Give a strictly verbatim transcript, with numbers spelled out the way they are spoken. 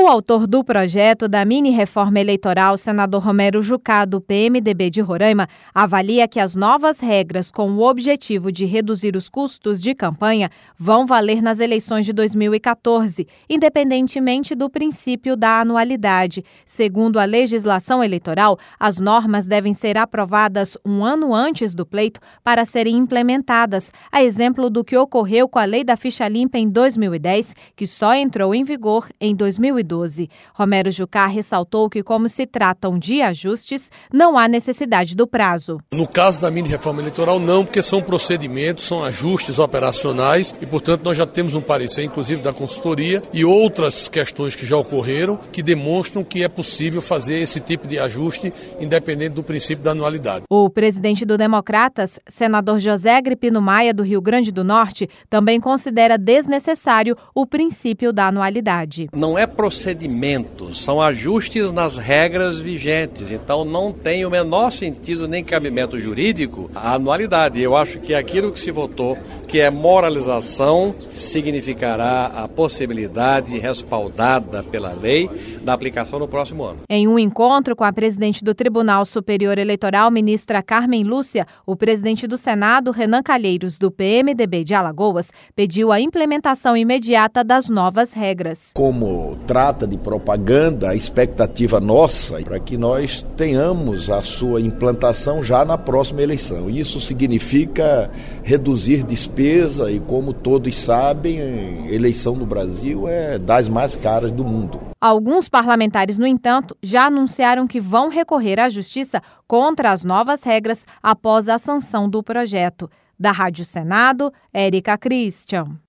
autor do projeto da mini-reforma eleitoral, senador Romero Jucá, do P M D B de Roraima, avalia que as novas regras com o objetivo de reduzir os custos de campanha vão valer nas eleições de dois mil e quatorze, independentemente do princípio da anualidade. Segundo a legislação eleitoral, as normas devem ser aprovadas um ano antes do pleito para serem implementadas, a exemplo do que ocorreu com a Lei da Ficha Limpa em dois mil e dez, que só entrou em vigor em dois mil e doze. Romero Jucá ressaltou que, como se tratam de ajustes, não há necessidade do prazo. No caso da mini-reforma eleitoral, não, porque são procedimentos, são ajustes operacionais e, portanto, nós já temos um parecer, inclusive da consultoria, e outras questões que já ocorreram, que demonstram que é possível fazer esse tipo de ajuste, independente do princípio da anualidade. O presidente do Democratas, senador José Agripino Maia, do Rio Grande do Norte, também considera desnecessário o princípio da anualidade. Não é procedimento, são ajustes nas regras vigentes, então não tem o menor sentido nem cabimento jurídico a anualidade. Eu acho que aquilo que se votou, que é moralização, significará a possibilidade respaldada pela lei da aplicação no próximo ano. Em um encontro com a presidente do Tribunal Superior Eleitoral, ministra Carmen Lúcia, o presidente do Senado, Renan Calheiros, do P M D B de Alagoas, pediu a implementação imediata das novas regras. Como trata de propaganda, a expectativa nossa é para que nós tenhamos a sua implantação já na próxima eleição. Isso significa reduzir despesa e, como todos sabem, a eleição no Brasil é das mais caras do mundo. Alguns parlamentares, no entanto, já anunciaram que vão recorrer à Justiça contra as novas regras após a sanção do projeto. Da Rádio Senado, Érica Christian.